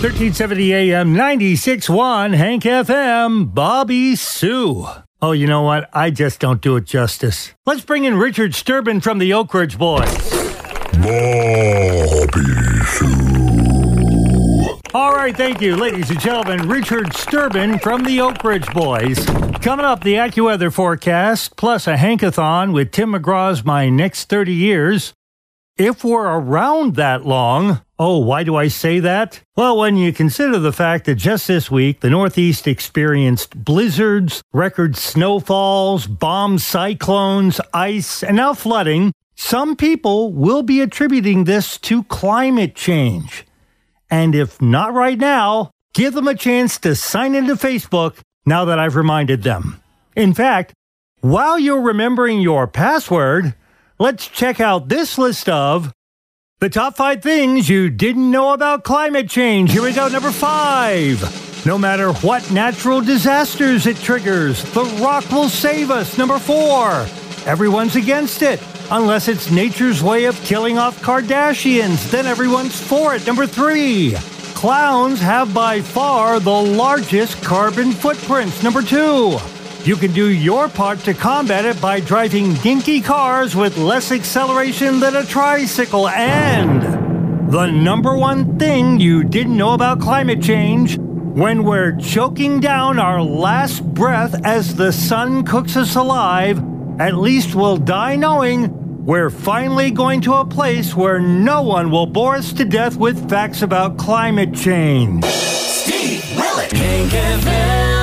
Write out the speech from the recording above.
1370 AM, 96.1, Hank FM, Bobby Sue. Oh, you know what? I just don't do it justice. Let's bring in Richard Sturban from the Oak Ridge Boys. Bobby Sue. All right, thank you, ladies and gentlemen. Richard Sturban from the Oak Ridge Boys. Coming up, the AccuWeather forecast, plus a Hankathon with Tim McGraw's My Next 30 Years. If we're around that long, oh, why do I say that? Well, when you consider the fact that just this week, the Northeast experienced blizzards, record snowfalls, bomb cyclones, ice, and now flooding, some people will be attributing this to climate change. And if not right now, give them a chance to sign into Facebook now that I've reminded them. In fact, while you're remembering your password, let's check out this list of the top 5 things you didn't know about climate change. Here we go, number 5. No matter what natural disasters it triggers, The Rock will save us. Number 4. Everyone's against it. Unless it's nature's way of killing off Kardashians, then everyone's for it. Number 3. Clowns have by far the largest carbon footprints. Number 2. You can do your part to combat it by driving dinky cars with less acceleration than a tricycle. And the number 1 thing you didn't know about climate change, when we're choking down our last breath as the sun cooks us alive, at least we'll die knowing we're finally going to a place where no one will bore us to death with facts about climate change. Steve Willich.